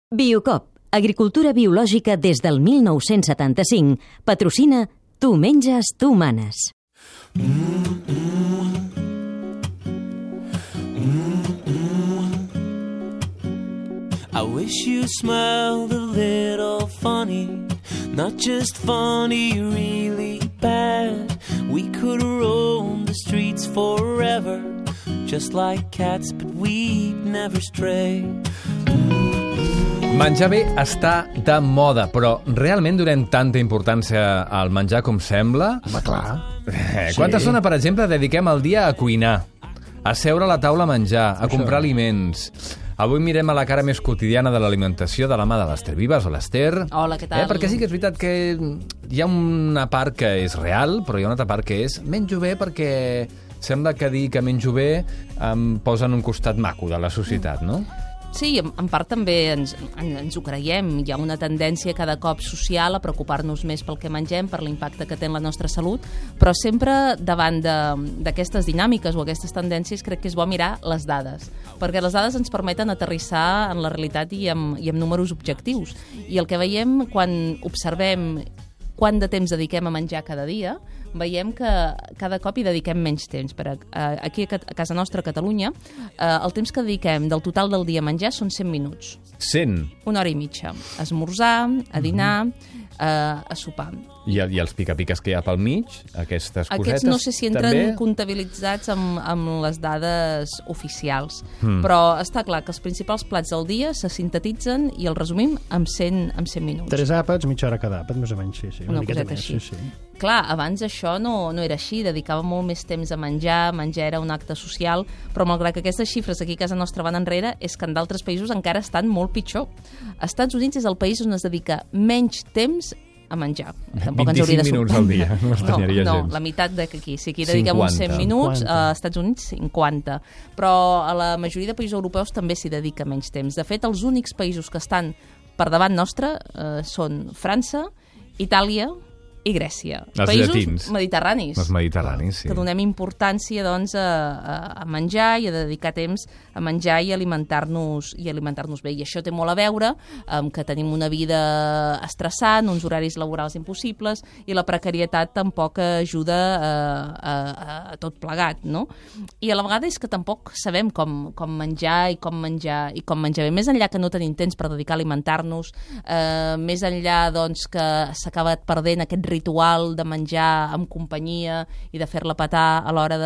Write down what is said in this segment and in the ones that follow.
Biocop, agricultura biològica des del 1975, patrocina Tu menges, tu manes. I wish you smiled a little funny, not just funny, really bad. We could roam the streets forever, just like cats, but we'd never stray. Menjar bé està de moda, però realment donem tanta importància al menjar com sembla? Home, clar. Quanta estona, per exemple, dediquem al dia a cuinar, a seure a la taula a menjar, a comprar aliments? Avui mirem a la cara més quotidiana de l'alimentació de la mà de l'Ester Vives. Hola, Ester. Hola, què tal? Perquè sí que és veritat que hi ha una part que és real, però hi ha una altra part que és menjo bé perquè sembla que dir que menjo bé em posa en un costat maco de la societat, no? Sí, en part també ens ho creiem. Hi ha una tendència cada cop social a preocupar-nos més pel que mengem, per l'impacte que té en la nostra salut, però sempre davant d'aquestes dinàmiques o aquestes tendències crec que és bo mirar les dades, perquè les dades ens permeten aterrissar en la realitat i amb números objectius. I el que veiem quan observem quant de temps dediquem a menjar cada dia, veiem que cada cop hi dediquem menys temps. Aquí a casa nostra, a Catalunya, el temps que dediquem del total del dia a menjar són 100 minuts. 100? Una hora i mitja. A esmorzar, a dinar, a sopar. I els pica-piques que hi ha pel mig, aquestes cosetes... Aquests no sé si entren també comptabilitzats amb les dades oficials, però està clar que els principals plats del dia se sintetitzen i els resumim en 100 minuts. 3 àpats, mitja hora cada àpat, més o menys, sí. Una coseta així. Sí. Clar, abans això no era així, dedicàvem molt més temps a menjar era un acte social, però malgrat que aquestes xifres aquí a casa nostra van enrere, és que en d'altres països encara estan molt pitjor. Als Estats Units és el país on es dedica menys temps a menjar. Tampoc 25 minuts al dia, no estanyaria gens. No, la meitat d'aquí. Si aquí dediquem uns 100 minuts, 50. als Estats Units 50. Però a la majoria de països europeus també s'hi dedica menys temps. De fet, els únics països que estan per davant nostre són França, Itàlia i Grècia. Els països llatins. mediterranis. Els mediterranis, sí. Que donem importància doncs, a menjar i a dedicar temps a menjar i alimentar-nos bé. I això té molt a veure amb que tenim una vida estressant, uns horaris laborals impossibles i la precarietat tampoc ajuda a tot plegat, no? I a la vegada és que tampoc sabem com menjar i com menjar bé. Més enllà que no tenim temps per dedicar a alimentar-nos, més enllà doncs, que s'acaba perdent aquest ritual de menjar amb companyia i de fer-la petar a l'hora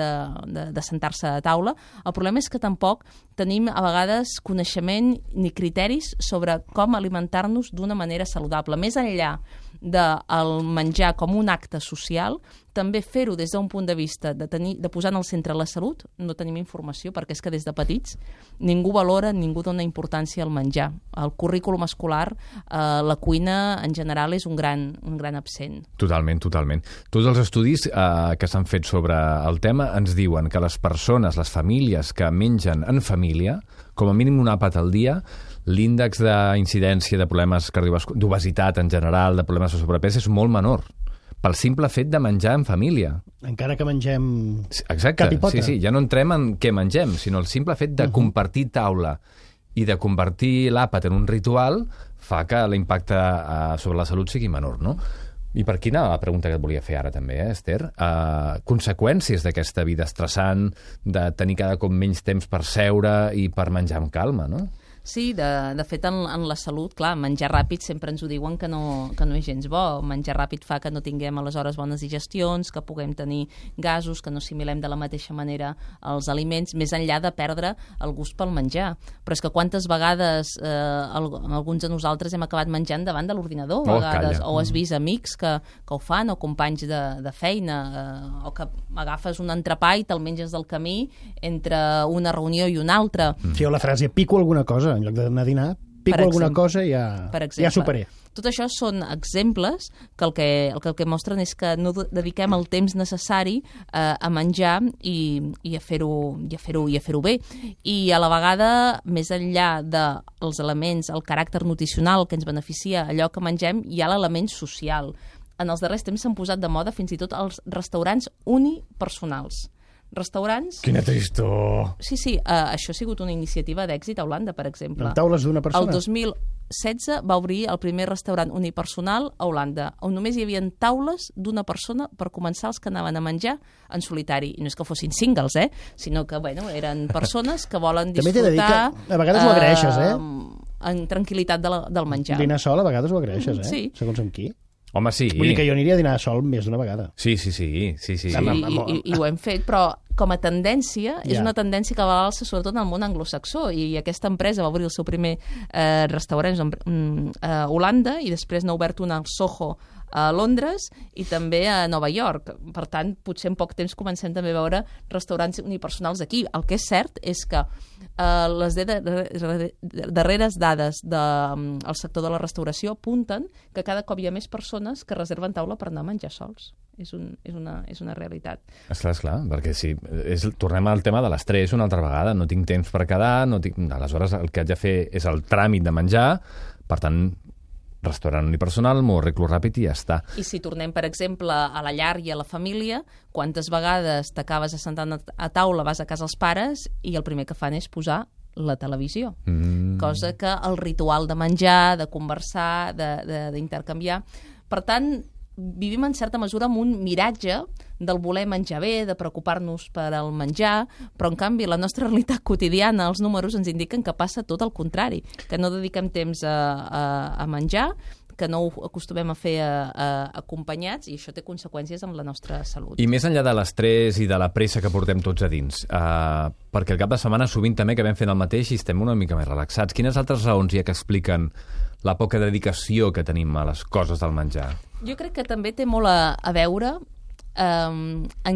de sentar-se a taula. El problema és que tampoc tenim a vegades coneixement ni criteris sobre com alimentar-nos d'una manera saludable. Més enllà del menjar com un acte social, també fer-ho des d'un punt de vista de posar en el centre la salut, no tenim informació, perquè és que des de petits ningú valora, ningú dona importància al menjar. El currículum escolar, la cuina en general és un gran absent. Totalment. Tots els estudis que s'han fet sobre el tema ens diuen que les persones, les famílies que mengen en família, com a mínim un àpat al dia, l'índex d'incidència de problemes d'obesitat en general, de problemes de sobrepès, és molt menor, pel simple fet de menjar en família. Encara que mengem Exacte, cap i pota. sí, ja no entrem en què mengem, sinó el simple fet de compartir taula i de convertir l'àpat en un ritual fa que l'impacte sobre la salut sigui menor, no? I per aquí anava la pregunta que et volia fer ara també, Ester? Conseqüències d'aquesta vida estressant, de tenir cada cop menys temps per seure i per menjar amb calma, no? Sí, de fet, en la salut, clar, menjar ràpid sempre ens ho diuen que no és gens bo. Menjar ràpid fa que no tinguem aleshores bones digestions, que puguem tenir gasos, que no assimilem de la mateixa manera els aliments, més enllà de perdre el gust pel menjar. Però és que quantes vegades alguns de nosaltres hem acabat menjant davant de l'ordinador, o has vist amics que ho fan, o companys de feina, o que agafes un entrepà i te'l menges del camí entre una reunió i una altra. Sí, o la frase, pico alguna cosa, en lloc d'anar a dinar, pico alguna cosa i ja superé. Tot això són exemples que el que mostren és que no dediquem el temps necessari a menjar i a fer-ho bé. I a la vegada, més enllà dels elements, el caràcter nutricional que ens beneficia allò que mengem, hi ha l'element social. En els darrers temps s'han posat de moda fins i tot els restaurants unipersonals. restaurants. Quina tristor! Sí, això ha sigut una iniciativa d'èxit a Holanda, per exemple. Amb taules d'una persona? El 2016 va obrir el primer restaurant unipersonal a Holanda, on només hi havia taules d'una persona per començar els que anaven a menjar en solitari. I no és que fossin singles, sinó que, eren persones que volen disfrutar... També t'he de dir que a vegades ho agraeixes, en tranquil·litat del menjar. Dinar sol a vegades ho agraeixes, Sí. Segons amb qui. Home, sí. Vull dir que jo aniria a dinar sol més d'una vegada. Sí. I ho hem fet, però com a tendència, és una tendència que va a l'alça sobretot en el món anglosaxó, i aquesta empresa va obrir el seu primer restaurant a Holanda i després n'ha obert un al Soho a Londres i també a Nova York. Per tant, potser en poc temps comencem també a veure restaurants unipersonals aquí. El que és cert és que les darreres dades del sector de la restauració apunten que cada cop hi ha més persones que reserven taula per anar a menjar sols. És una realitat. Esclar, perquè sí, tornem al tema de l'estrès una altra vegada. No tinc temps per quedar, aleshores el que haig de fer és el tràmit de menjar, per tant, restaurant unipersonal, m'ho arreglo ràpid i ja està. I si tornem, per exemple, a la llar i a la família, quantes vegades t'acabes assentant a taula, vas a casa els pares i el primer que fan és posar la televisió. Cosa que el ritual de menjar, de conversar, d'intercanviar... Per tant, vivim en certa mesura amb un miratge del voler menjar bé, de preocupar-nos per al menjar, però en canvi la nostra realitat quotidiana, els números ens indiquen que passa tot el contrari, que no dediquem temps a menjar, que no ho acostumem a fer acompanyats, i això té conseqüències amb la nostra salut. I més enllà de l'estrès i de la pressa que portem tots a dins, perquè el cap de setmana sovint també acabem fent el mateix i estem una mica més relaxats. Quines altres raons hi ha que expliquen la poca dedicació que tenim a les coses del menjar? Jo crec que també té molt a veure en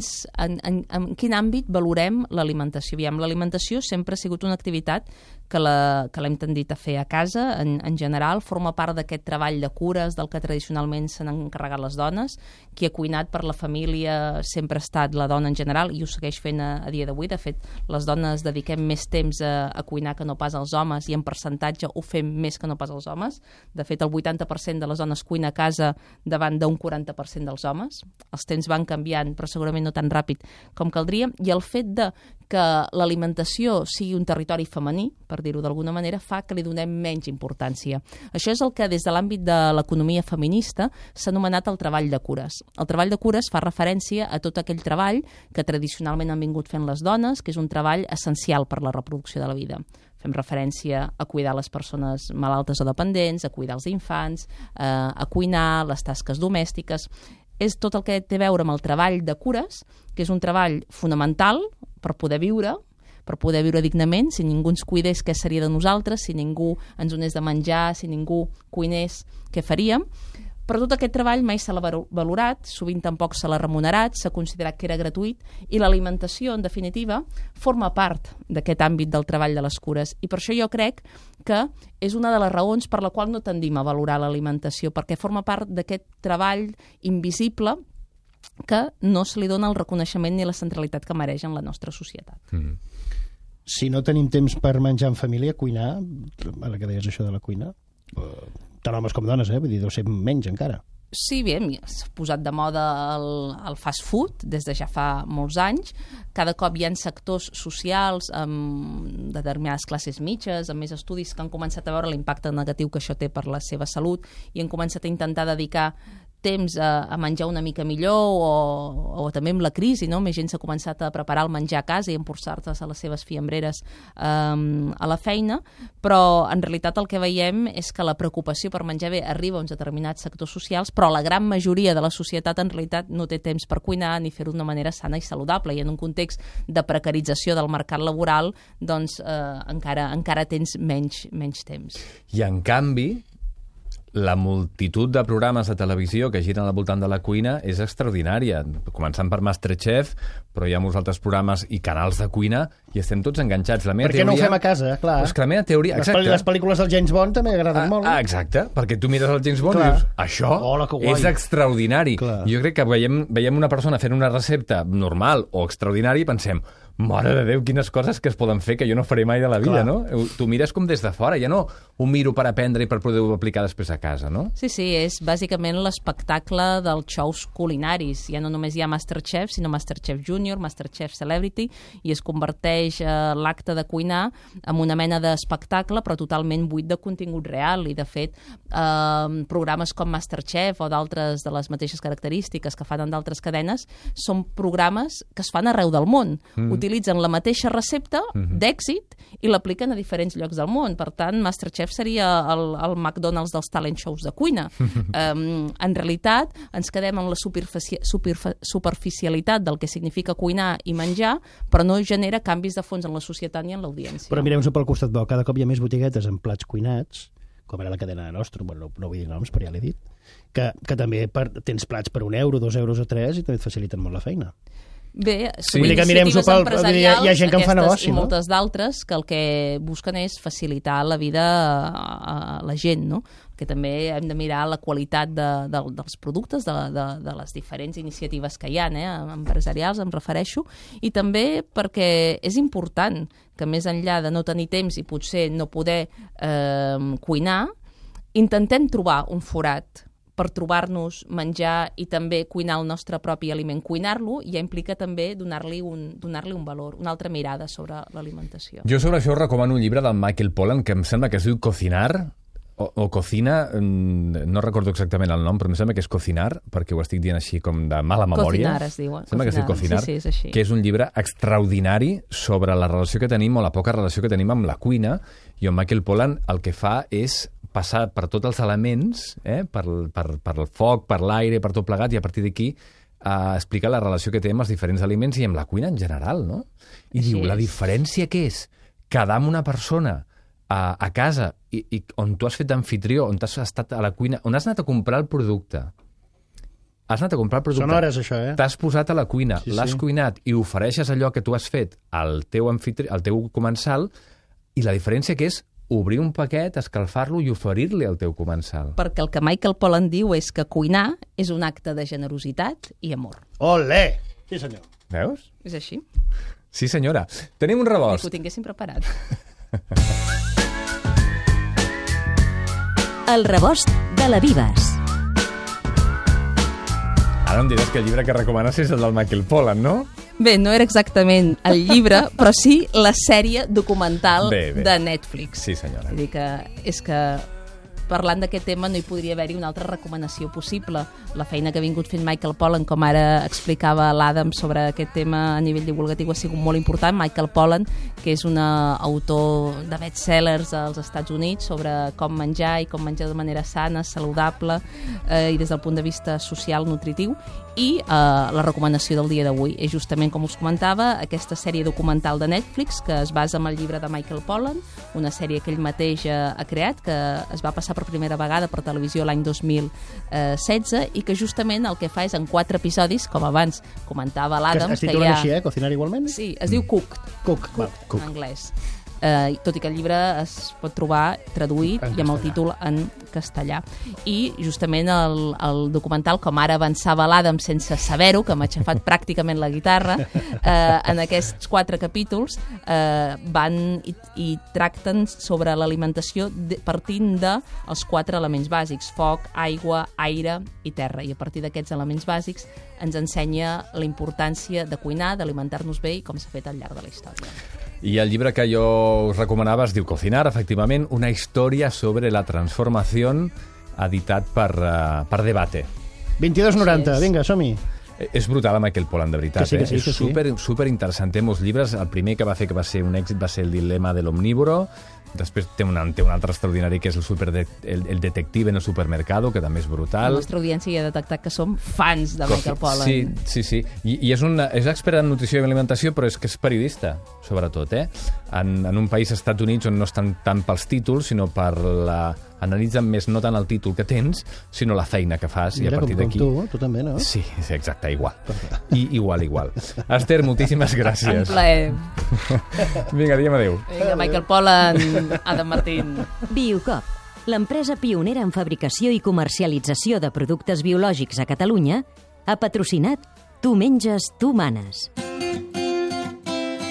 quin àmbit valorem l'alimentació. L'alimentació sempre ha sigut una activitat que l'hem tendit a fer a casa, en general, forma part d'aquest treball de cures del que tradicionalment s'han encarregat les dones. Qui ha cuinat per la família sempre ha estat la dona en general i ho segueix fent a dia d'avui. De fet, les dones dediquem més temps a cuinar que no pas els homes i en percentatge ho fem més que no pas els homes. De fet, el 80% de les dones cuina a casa davant d'un 40% dels homes. Els temps van canviant, però segurament no tan ràpid com caldria, i el fet que l'alimentació sigui un territori femení, per dir-ho d'alguna manera, fa que li donem menys importància. Això és el que des de l'àmbit de l'economia feminista s'ha anomenat el treball de cures. El treball de cures fa referència a tot aquell treball que tradicionalment han vingut fent les dones, que és un treball essencial per la reproducció de la vida. Fem referència a cuidar les persones malaltes o dependents, a cuidar els infants, a cuinar, les tasques domèstiques. És tot el que té a veure amb el treball de cures, que és un treball fonamental per poder viure dignament. Si ningú ens cuidés, què seria de nosaltres? Si ningú ens donés de menjar, si ningú cuinés, què faríem? Però tot aquest treball mai se l'ha valorat, sovint tampoc se l'ha remunerat, s'ha considerat que era gratuït, i l'alimentació, en definitiva, forma part d'aquest àmbit del treball de les cures. I per això jo crec que és una de les raons per la qual no tendim a valorar l'alimentació, perquè forma part d'aquest treball invisible que no se li dona el reconeixement ni la centralitat que mereix en la nostra societat. Si no tenim temps per menjar en família, cuinar, ara que deies això de la cuina, tant homes com dones, vull dir, deu ser menys encara. Sí, bé, s'ha posat de moda el fast food des de ja fa molts anys. Cada cop hi ha sectors socials amb determinades classes mitges, amb més estudis, que han començat a veure l'impacte negatiu que això té per la seva salut i han començat a intentar dedicar temps a menjar una mica millor o també amb la crisi, no? Més gent s'ha començat a preparar el menjar a casa i emportar-se a les seves fiambreres a la feina, però en realitat el que veiem és que la preocupació per menjar bé arriba a uns determinats sectors socials, però la gran majoria de la societat en realitat no té temps per cuinar ni fer-ho d'una manera sana i saludable, i en un context de precarització del mercat laboral doncs encara tens menys temps. I en canvi, la multitud de programes de televisió que giren al voltant de la cuina és extraordinària, començant per Masterchef, però hi ha molts altres programes i canals de cuina i estem tots enganxats. La meva per què no ho fem a casa, clar. És que la meva teoria... Les pel·lícules del James Bond també agraden molt. Exacte, perquè tu mires el James Bond i dius, això és extraordinari. Clar. Jo crec que veiem una persona fent una recepta normal o extraordinària i pensem, mare de Déu, quines coses que es poden fer que jo no faré mai de la vida, Clar. no? Tu mires com des de fora, ja no ho miro per aprendre i per poder-ho aplicar després a casa, no? Sí, és bàsicament l'espectacle dels shows culinaris. Ja no només hi ha Masterchef, sinó Masterchef Junior, Masterchef Celebrity, i es converteix l'acte de cuinar en una mena d'espectacle, però totalment buit de contingut real. I, de fet, programes com Masterchef o d'altres de les mateixes característiques que fan en d'altres cadenes són programes que es fan arreu del món. Utilitzen la mateixa recepta d'èxit i l'apliquen a diferents llocs del món. Per tant, Masterchef seria el McDonald's dels talent shows de cuina. En realitat, ens quedem en la superficialitat del que significa cuinar i menjar, però no genera canvis de fons en la societat ni en l'audiència. Però mirem-ho pel costat bo. Cada cop hi ha més botiguetes amb plats cuinats, com era la cadena nostra, bueno, no vull dir noms, però ja l'he dit, que també tens plats per €1, €2 o 3 i també et faciliten molt la feina. Bé, Vull dir que mirem-s'ho hi ha gent que en fa negoci, i no? moltes d'altres que el que busquen és facilitar la vida a la gent, no? Que també hem de mirar la qualitat dels productes, de les diferents iniciatives que hi ha, empresarials, em refereixo, i també perquè és important que més enllà de no tenir temps i potser no poder cuinar, intentem trobar un forat per trobar-nos, menjar i també cuinar el nostre propi aliment. Cuinar-lo ja implica també donar-li un valor, una altra mirada sobre l'alimentació. Jo sobre això us recomano un llibre del Michael Pollan que em sembla que es diu Cocinar, o Cocina, no recordo exactament el nom, però em sembla que és Cocinar, perquè ho estic dient així com de mala memòria. Cocinar es diu. Sembla que es diu Cocinar, sí, és així. que és un llibre extraordinari sobre la relació que tenim o la poca relació que tenim amb la cuina, i en Michael Pollan el que fa és passar per tots els elements, per el foc, per l'aire, per tot plegat, i a partir d'aquí explicar la relació que té amb els diferents aliments i amb la cuina en general, no? I Així diu, la és. diferència que és quedar amb una persona a casa i on tu has fet d'anfitrió, on has estat a la cuina, on has anat a comprar el producte. Has anat a comprar el producte. Són hores, això, T'has posat a la cuina, Sí, l'has sí. cuinat i ofereixes allò que tu has fet al teu comensal, i la diferència que és obrir un paquet, escalfar-lo i oferir-li al teu comensal. Perquè el que Michael Pollan diu és que cuinar és un acte de generositat i amor. Olé! Sí, senyor. Veus? És així? Sí, senyora. Tenim un Que rebost. ho tinguéssim preparat. El rebost de la Vives. Ara em diràs que el llibre que recomanes és el del Michael Pollan, no? Bé, no era exactament el llibre, però sí la sèrie documental Bé. de Netflix. Sí, senyora. Vull dir que és que parlant d'aquest tema no hi podria haver-hi una altra recomanació possible. La feina que ha vingut fent Michael Pollan, com ara explicava l'Adam sobre aquest tema a nivell divulgatiu, ha sigut molt important. Michael Pollan, que és un autor de bestsellers als Estats Units sobre com menjar i com menjar de manera sana, saludable i des del punt de vista social, nutritiu. I la recomanació del dia d'avui és justament, com us comentava, aquesta sèrie documental de Netflix que es basa en el llibre de Michael Pollan, una sèrie que ell mateix ha creat, que es va passar per primera vegada per televisió l'any 2016 i que justament el que fa és en 4 episodis, com abans comentava l'Adam, Es titula així, Cocinar igualment? Sí, es diu Cooked, Cook. Val. en anglès. Tot i que el llibre es pot trobar traduït i amb el títol en castellà. I justament el documental, com ara avançava l'Adam sense saber-ho, que m'ha aixafat pràcticament la guitarra, en aquests 4 capítols van i tracten sobre l'alimentació partint dels 4 elements bàsics: foc, aigua, aire i terra. I a partir d'aquests elements bàsics ens ensenya la importància de cuinar, d'alimentar-nos bé i com s'ha fet al llarg de la història. I el llibre que jo us recomanava es diu Cocinar, efectivament, una història sobre la transformació, editat per Debate. 22,90, vinga, som-hi. És brutal, Michael Pollan, de veritat. Que sí. És super interessant. Té molts llibres. El primer que va fer que va ser un èxit va ser El dilema de l'omnívoro. Després té un altre extraordinari que és el detective en el supermercado, que també és brutal. La nostra audiència ja ha detectat que som fans de Michael Pollan. Sí. I és expert en nutrició i alimentació, però és que és periodista, sobretot, en un país, als Estats Units, on no estan tant pels títols, sinó per analitzen més no tant el títol que tens, sinó la feina que fas. Mira, i a partir com d'aquí... tu també, no? Sí, exacte, igual. Igual. Esther, moltíssimes gràcies. Un plaer. Vinga, diguem adéu. Vinga, Michael Pollan, Adam Martín. Biocop, l'empresa pionera en fabricació i comercialització de productes biològics a Catalunya, ha patrocinat Tu menges, tu manes.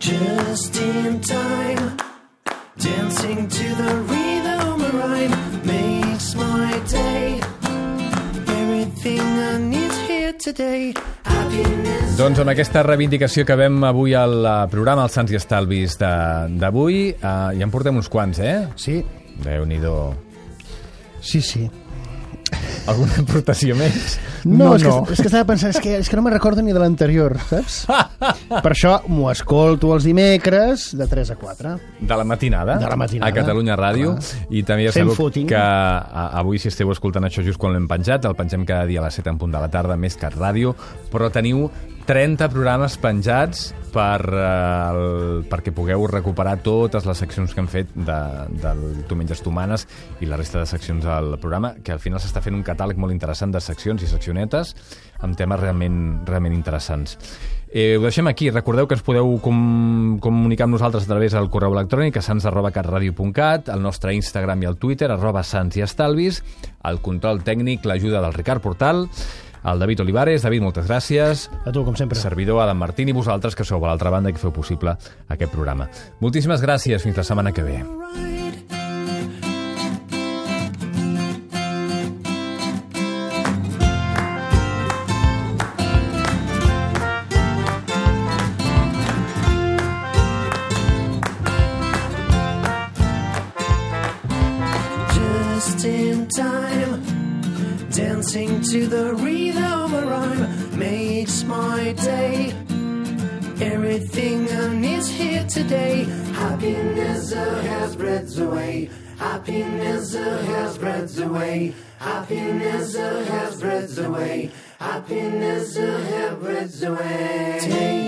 just in time. Dancing to the rhythm of rhyme makes my day. Everything I need here today. Happiness. Doncs amb aquesta reivindicació que vam avui al programa Els Sants i Estalvis d'avui, ja en portem uns quants, Sí. Déu-n'hi-do. Sí. Alguna aportació més? No. És que estava pensant, és que no me'n recordo ni de l'anterior, saps? Per això m'ho escolto els dimecres de 3 a 4. De la matinada. De la matinada. A Catalunya Ràdio. Clar. I també ja Fem sabeu footing. que avui, si esteu escoltant això just quan l'hem penjat, el pengem cada dia a les 7 en punt de la tarda, més que ràdio, però teniu 30 programes penjats perquè pugueu recuperar totes les seccions que hem fet del Tu menges, tu manes i la resta de seccions del programa, que al final s'està fent un catàleg molt interessant de seccions i seccionetes amb temes realment interessants. Ho deixem aquí. Recordeu que ens podeu comunicar amb nosaltres a través del correu electrònic a sans@catradio.cat, el nostre Instagram i el Twitter, @sansiestalvis, el control tècnic, l'ajuda del Ricard Portal, el David Olivares. David, moltes gràcies. A tu, com sempre. Servidor Adam Martín i vosaltres, que sou a l'altra banda i que feu possible aquest programa. Moltíssimes gràcies. Fins la setmana que ve. Just in time. Dancing to the rhythm of rhyme makes my day. Everything I need here today. Happiness has spreads away. Happiness has spreads away. Happiness has spreads away. Happiness has spreads away.